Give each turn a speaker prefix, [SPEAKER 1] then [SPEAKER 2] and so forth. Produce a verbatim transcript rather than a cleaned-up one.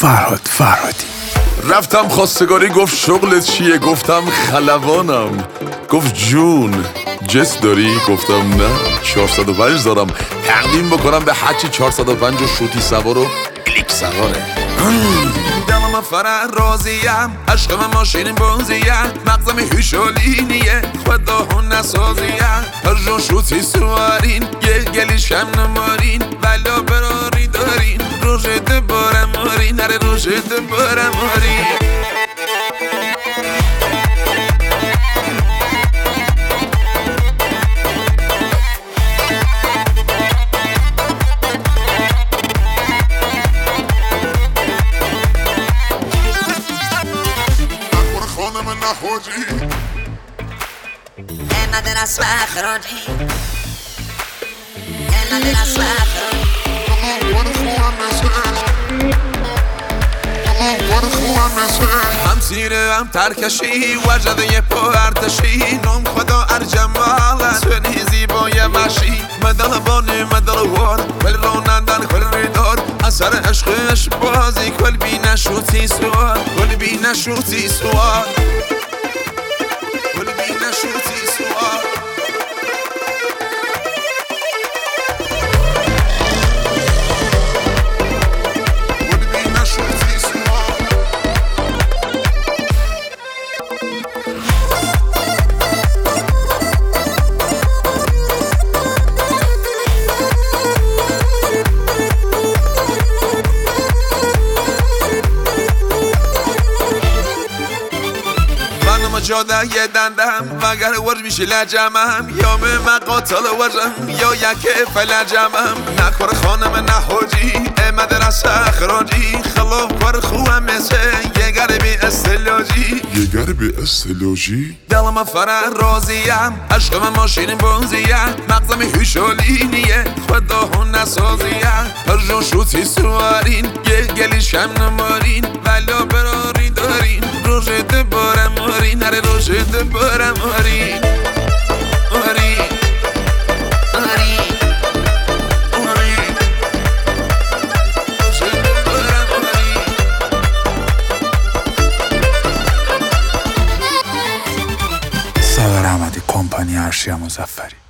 [SPEAKER 1] فرهاد فرهادی.
[SPEAKER 2] رفتم خواستگاری گفت شغلت چیه؟ گفتم خلبانم. گفت جون جس داری؟ گفتم نه چهارصد و پنج دارم تقدیم بکنم به هرچی چهارصد و پنج و شوتی سوار و کلیک سواره. دلم فرح راضیم، عشق من ماشین بازیم، مغزم هوشالینیه خدا هون نسازیم. هر جا شوتی سوارین یه گلیش هم نمارین، بلا براری دارین روشت بارم مارین، نره روشت بارم مارین.
[SPEAKER 3] خانم نخوجی
[SPEAKER 4] مدرس و اخراجی مدرس و اخراجی
[SPEAKER 2] هم سیره هم ترکشی وجده پا ارتشی نام خدا ارجمال سنی زیبای مشی مدل بانه مدل وار کل رانندن کل ریدار اثر عشقش بازی کل بی نشوتی سوار کل بی نشوتی سوار کل بی نشوتی سوار. جاده یه دندم مگر ورج میشه لجمم یا به مقاتل ورجم یا یک فلجمم نکر خانم نحوجی مدرس اخراجی خلاف کار خوهم مثل یه گربی استلاجی
[SPEAKER 3] یه گربی استلاجی.
[SPEAKER 2] دلم فرح راضیم، عشق من ماشین بازیم، مغزم هوشالینیه خدا هون نسازیم. هر جا شوتی سوارین یه گلیش هم نمارین، بلا براری دارین روشت بارم مارین، نره روشت بارم مارین مارین مارین مارین روشت بارم مارین.
[SPEAKER 1] ساغر احمدی، کمپانی ارشیا مظفری.